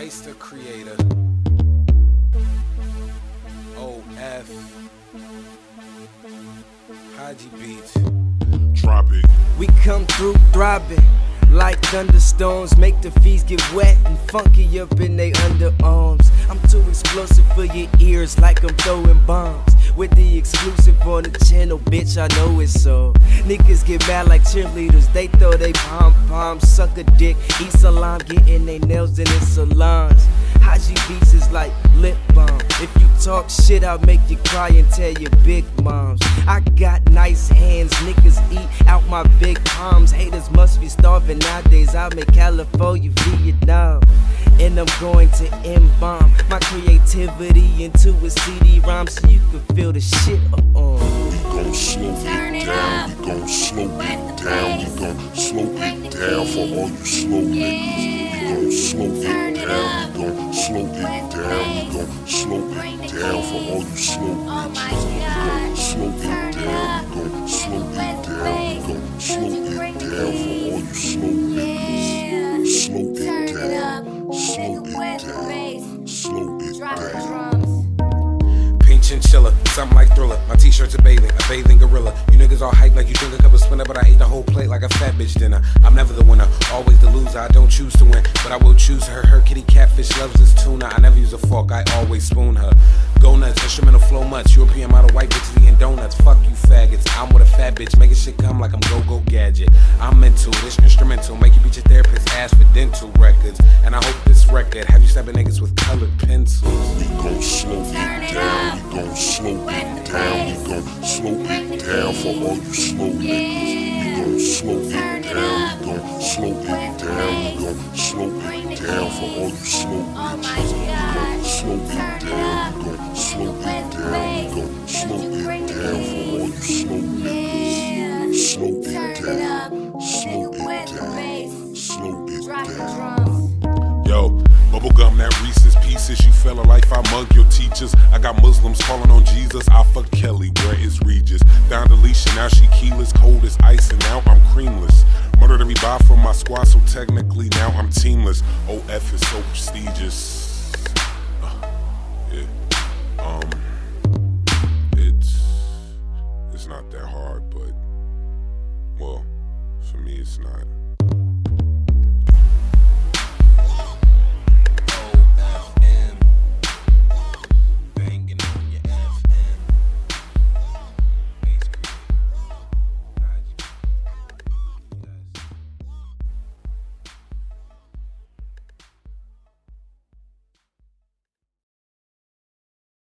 Ice the Creator. OF. Haji Beats. Drop it. We come through throbbing like thunderstorms, make the fees get wet and funky up in they underarms. I'm too explosive for your ears, like I'm throwing bombs. With the exclusive on the channel, bitch, I know it's so. Niggas get mad like cheerleaders, they throw they pom-poms, suck a dick, eat salam, getting they nails in the salons. Haji Beats is like lip balm. If you talk shit, I'll make you cry and tell your big moms. I got nice hands, niggas eat out my big palms. Haters must be starving nowadays. I make California, Vietnam, and I'm going to embalm my creativity into a CD-ROM so you can feel the shit on. We gon' slow it down, we gon' slow it down, we gon' slow it down for all you slow niggas. We gon' slow it down, we gon' slow it down, we gon' slow it down for all you slow bitches. We gon' slow it down, we gon' slow it down, we gon' slow it down for all you slow niggas. Slow it down, slow it down, slow it down. Pink chinchilla, something like Thriller. My t-shirt's a bathing gorilla. You niggas all hype like you drink a cup of Spinner, but I ate the whole plate like a fat bitch dinner. I'm never the winner, always the loser. I don't choose to win, but I will choose her. Her kitty catfish loves this tuna. I never use a fork, I always spoon her. Go nuts, instrumental flow much. European model white bitches eating donuts. Fuck you faggots. I'm with a fat bitch, making shit come like I'm go-go gadget. I'm into this instrumental, make you beat your therapist ass for dental records. And I hope this record have you stabbing niggas with colored pencils. We gon' slow it down, we gon' slow it down, we gon' slow it down for all you slow niggas. We gon' slow it down, we gon' slow it down, we gon' slow it down for all you slow bitches. We gon' slow it down, we gon' slow it down, we gon' slow it down for all you slow niggas. Slow it down, slow it down, slow it down. Yo, bubblegum, that Reese's Pieces. You fell a life, I mug your teachers. I got Muslims calling on Jesus. I fuck Kelly, where is Regis? Down to Leisha, now she keyless. Cold as ice, and now I'm creamless. Murdered every bar from my squad, so technically now I'm teamless. OF is so prestigious. Yeah. It's not that hard, but, well, for me it's not.